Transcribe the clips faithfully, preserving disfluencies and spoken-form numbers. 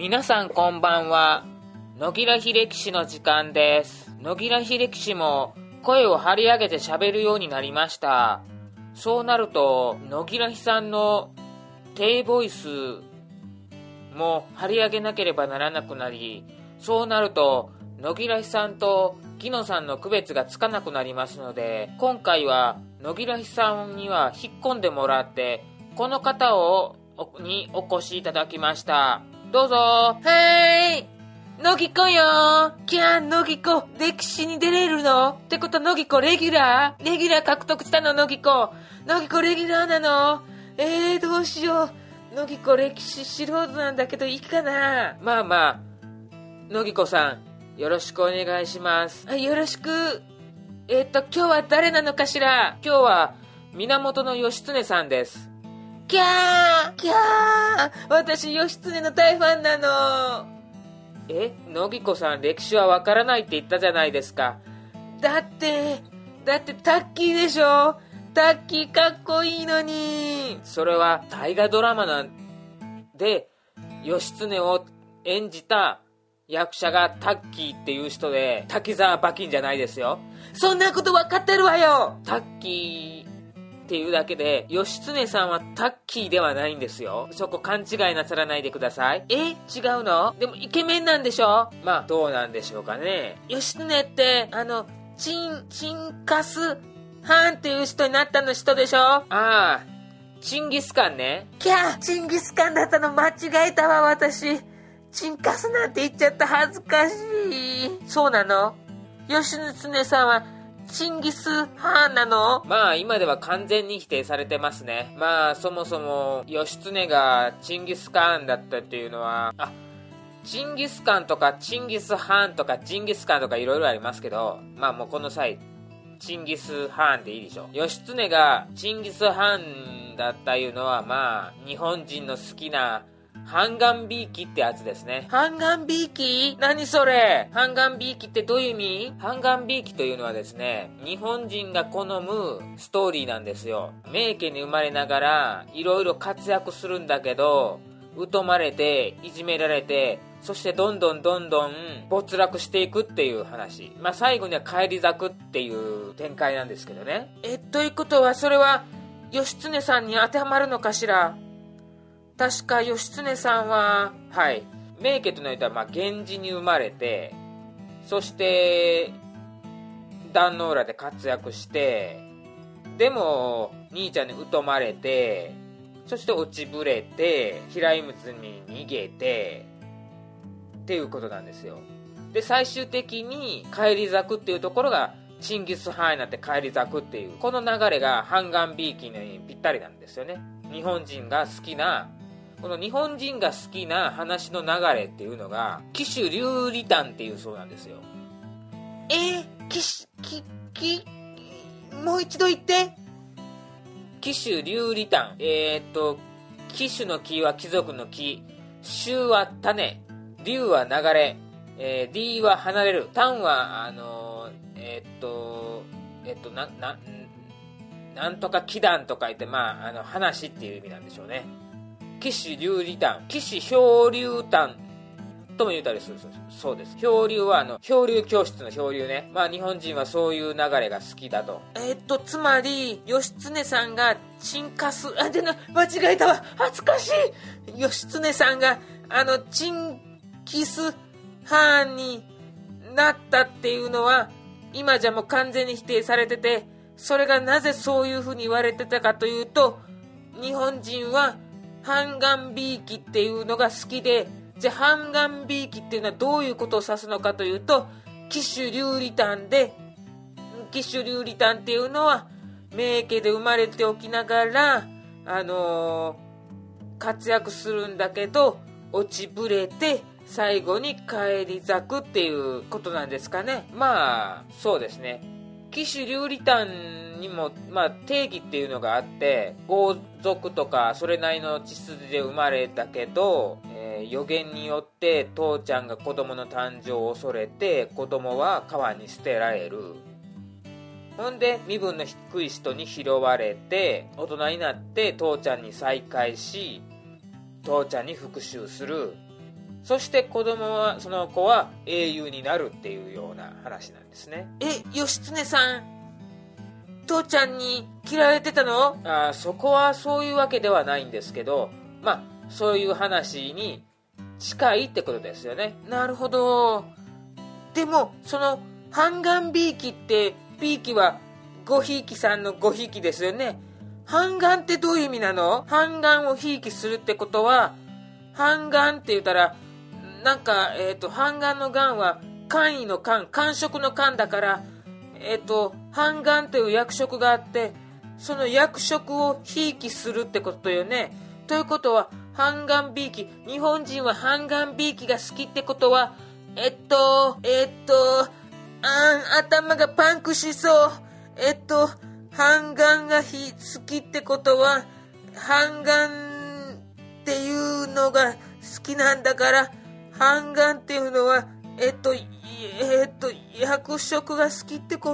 皆さんこんばんは。野木良秀樹氏の時間です。野木良秀樹氏も声を張り上げて喋るようになりました。そうなると野木良さんの低ボイスも張り上げなければならなくなり、そうなると野木良さんと木野さんの区別がつかなくなりますので、今回は野木良さんには引っ込んでもらってこの方をにお越しいただきました。どうぞ。はーい、野木子よ。キャー、野木子歴史に出れるのってことは野木子レギュラーレギュラー獲得したの。野木子野木子レギュラーなの。えーどうしよう。野木子歴史素人なんだけどいいかな。まあまあ、野木子さんよろしくお願いします。あ、よろしく。えっと今日は誰なのかしら。今日は源義経さんです。キャーキャー、私義経の大ファンなの。え、野木子さん歴史はわからないって言ったじゃないですか。だってだってタッキーでしょ。タッキーかっこいいのに。それは大河ドラマなんで義経を演じた役者がタッキーっていう人で、滝沢馬琴じゃないですよ。そんなこと分かってるわよ。タッキーっていうだけで義経さんはタッキーではないんですよ。そこ勘違いなさらないでください。え、違うの？でもイケメンなんでしょ。まあどうなんでしょうかね。義経ってあのチンチンカスハンっていう人になったの人でしょ。ああ、チンギスカンね。キャー、チンギスカンだったの間違えたわ私。チンカスなんて言っちゃった、恥ずかしい。そうなの？義経さんはチンギスハーンなの？まあ今では完全に否定されてますね。まあそもそも義経がチンギスカーンだったっていうのは、あ、チンギスカンとかチンギスハーンとかジンギスカンとかいろいろありますけど、まあもうこの際チンギスハーンでいいでしょ。義経がチンギスハーンだったいうのは、まあ日本人の好きなハンガンビーキってやつですね。ハンガンビーキ？何それ？ハンガンビーキってどういう意味？ハンガンビーキというのはですね、日本人が好むストーリーなんですよ。名家に生まれながらいろいろ活躍するんだけど、疎まれていじめられて、そしてどんどんどんどん没落していくっていう話。まあ最後には返り咲くっていう展開なんですけどね。え、ということはそれは義経さんに当てはまるのかしら？確か義経さんは、はい、名家となるとはまあ源氏に生まれて、そして壇ノ浦で活躍して、でも兄ちゃんに疎まれて、そして落ちぶれて平井睦に逃げてっていうことなんですよ。で最終的に返り咲くっていうところがチンギスハーンになって返り咲くっていう、この流れがハンガンビーキにぴったりなんですよね。日本人が好きな、この日本人が好きな話の流れっていうのが騎手流離譚っていうそうなんですよ。えー、騎手ききもう一度言って。騎手流離譚、えー、っと騎手の騎は貴族の騎、衆は種、流は流れ、えー、離は離れる、譚はあのー、えー、っとえー、っとなななんとか祈談とか言って、まああの話っていう意味なんでしょうね。騎手流離譚、騎手漂流譚とも言うたりするそうです。漂流はあの漂流教室の漂流ね。まあ日本人はそういう流れが好きだと。えー、っとつまり義経さんがチンカス、あでな間違えたわ、恥ずかしい。義経さんがあのチンキスハーンになったっていうのは今じゃもう完全に否定されてて、それがなぜそういうふうに言われてたかというと、日本人はハンガンビーキっていうのが好きで、じゃあハンガンビーキっていうのはどういうことを指すのかというと、騎手流離譚で、騎手流離譚っていうのは名家で生まれておきながら、あのー、活躍するんだけど落ちぶれて最後に返り咲くっていうことなんですかね。まあそうですね。騎手流離譚にも、まあ、定義っていうのがあって、豪族とかそれなりの血筋で生まれたけど、えー、予言によって父ちゃんが子供の誕生を恐れて子供は川に捨てられる。ほんで身分の低い人に拾われて大人になって父ちゃんに再会し父ちゃんに復讐する。 そして子供はその子は英雄になるっていうような話なんですね。 え、義経さん、父ちゃんに嫌われてたの？ あ、そこはそういうわけではないんですけど、まあそういう話に近いってことですよね。 なるほど。でもその半眼びいきって、びいきはごひいきさんのごひいきですよね。半眼ってどういう意味なの？半眼をひいきするってことは、半眼って言ったらなんか、えっと半眼の眼は官位の官、官職の官だから、えっと半眼という役職があって、その役職をひいきするってことよね。ということは半眼びいき、日本人は半眼びいきが好きってことは、えっとえっとあ頭がパンクしそう。えっと半眼がひ好きってことは、半眼っていうのが好きなんだから、半眼っていうのはえっとえっと役職が好きってこと？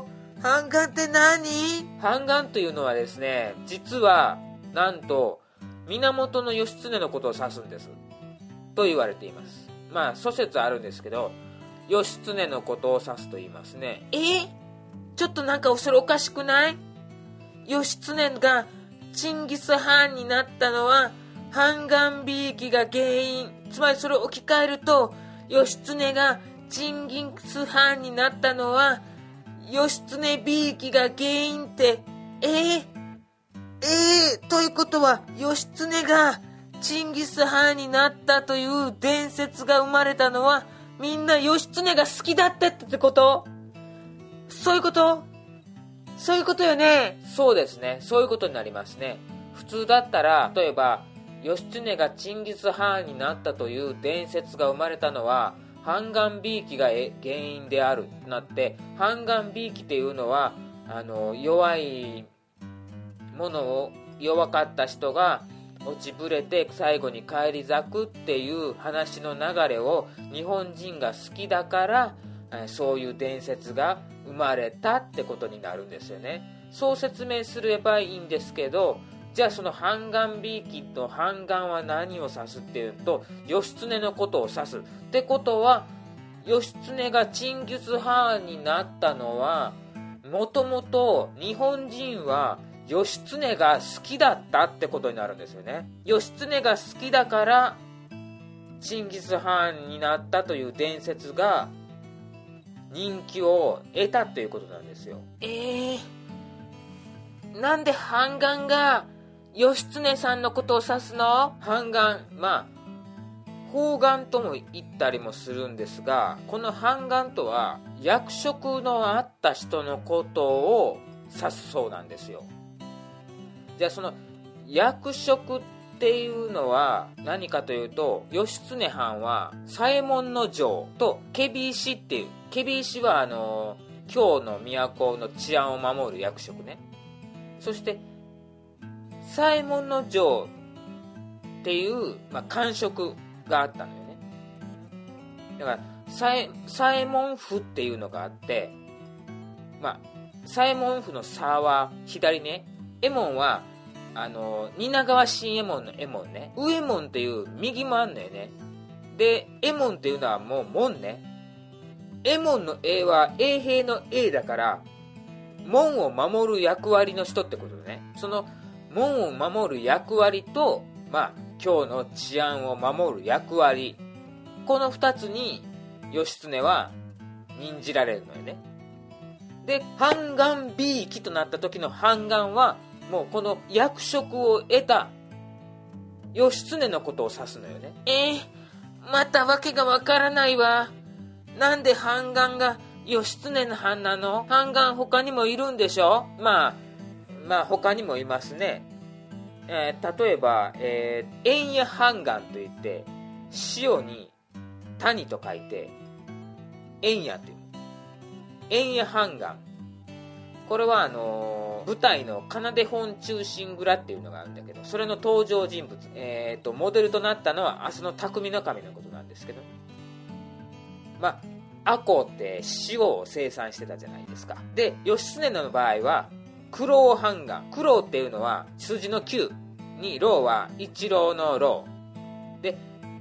半眼って何？ 半眼というのはですね、実はなんと源義経のことを指すんですと言われています。まあ諸説あるんですけど、義経のことを指すと言いますね。 えちょっとなんかそれおかしくない？義経がチンギス・ハーンになったのは半眼びいきが原因。つまりそれを置き換えると、義経がチンギス・ハーンになったのは義経びいきが原因って、えー、えー、ということは義経がチンギス・ハーンになったという伝説が生まれたのは、みんな義経が好きだったってこと？そういうこと？そういうことよね。 そうですね、そういうことになりますね。普通だったら、例えば義経がチンギス・ハーンになったという伝説が生まれたのは半眼びいきが原因であるとなって、半眼びいきっていうのはあの弱いものを弱かった人が落ちぶれて最後に返り咲くっていう話の流れを日本人が好きだから、そういう伝説が生まれたってことになるんですよね。そう説明すればいいんですけど、じゃあその半眼びいきと半眼は何を指すっていうと、義経のことを指すってことは、義経がチンギス・ハーンになったのは、もともと日本人は義経が好きだったってことになるんですよね。義経が好きだからチンギス・ハーンになったという伝説が人気を得たということなんですよ。 えー、なんで半眼が義経さんのことを指すの？ 半眼、まあ方眼とも言ったりもするんですが、この半眼とは役職のあった人のことを指すそうなんですよ。じゃあその役職っていうのは何かというと、義経藩は左衛門の城と検非違使っていう、検非違使はあの京の都の治安を守る役職ね。そして左衛門の城っていう、まあ、官職があったのよね。だから左衛門府っていうのがあって、まあ左衛門府の左は左ね、右衛門はあの蜷川新右衛門の右衛門ね、右衛門っていう右もあんのよね。で右衛門っていうのはもう門ね。右衛門の衛は衛兵の衛だから、門を守る役割の人ってことね。その門を守る役割と、まあ京の治安を守る役割、このふたつに義経は任じられるのよね。で半眼びいきとなった時の半眼は、もうこの役職を得た義経のことを指すのよね。 えー、またわけがわからないわ。なんで半眼が義経の藩なの？半眼他にもいるんでしょ？ まあまあ他にもいますね。えー、例えば、えー、円谷半眼といって、塩に谷と書いて円谷という。円谷半眼、これはあのー、舞台の奏で本忠臣蔵っていうのがあるんだけど、それの登場人物、えーとモデルとなったのは明日の匠の神のことなんですけど、まあ赤穂って塩を生産してたじゃないですか。で義経の場合は九郎半眼、九郎っていうのは数字のきゅうに、郎は一郎の郎で、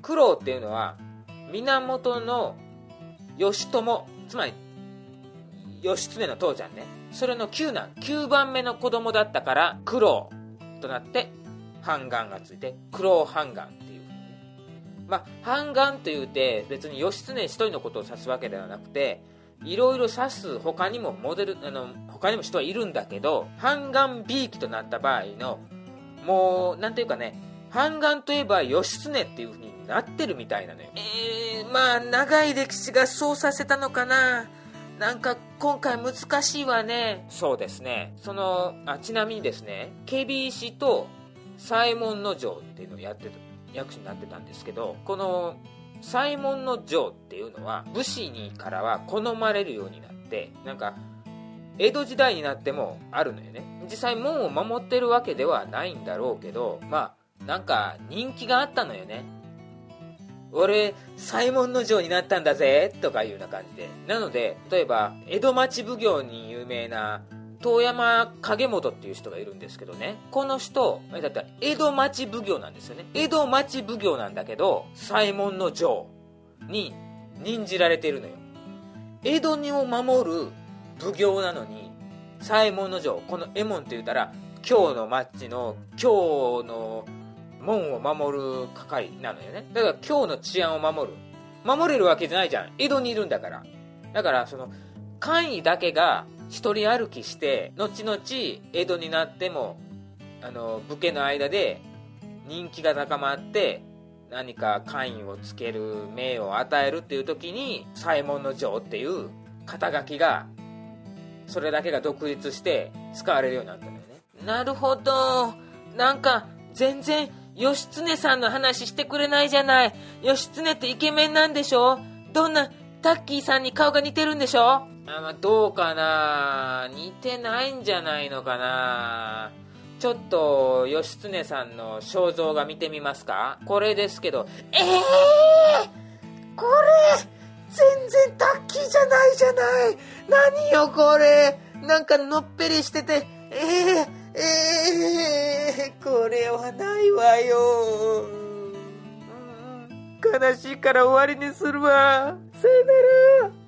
九郎っていうのは源義朝、つまり義経の父ちゃんね、それの九男、きゅうばんめの子供だったから九郎となって半眼がついて九郎半眼っていうふうにね。まあ半眼というて別に義経一人のことを指すわけではなくて、いろいろ指す他にもモデルあの他にも人はいるんだけど、半眼びいきとなった場合のもうなんていうかね、半眼といえば義経っていう風になってるみたいなのよ。えー、まあ長い歴史がそうさせたのかな。なんか今回難しいわね。そうですね。そのあちなみにですね、検非違使と左衛門尉っていうのをやってた役になってたんですけど、この左衛門尉っていうのは武士にからは好まれるようになって、なんか江戸時代になってもあるのよね。実際門を守ってるわけではないんだろうけど、まあなんか人気があったのよね。俺左衛門尉になったんだぜとかいうような感じで。なので例えば江戸町奉行に有名な遠山景元っていう人がいるんですけどね、この人だったら江戸町奉行なんですよね。江戸町奉行なんだけど左衛門尉に任じられているのよ。江戸を守る奉行なのに左衛門尉、この右衛門って言ったら京の町の京の門を守る係なのよね。だから京の治安を守る守れるわけじゃないじゃん、江戸にいるんだから。だからその官位だけが一人歩きして後々江戸になってもあの武家の間で人気が高まって何か官位をつける名誉を与えるっていう時に左衛門尉っていう肩書きがそれだけが独立して使われるようになったんだよね。なるほど。なんか全然義経さんの話してくれないじゃない。義経ってイケメンなんでしょ。どんなタッキーさんに顔が似てるんでしょ。あ、まあ、どうかな、似てないんじゃないのかな。ちょっと義経さんの肖像画見てみますか。これですけど、えー、これ全然タッキーじゃないじゃない。何よこれ。なんかのっぺりしてて、えー、えー、これはないわよ。悲しいから終わりにするわ。さよなら。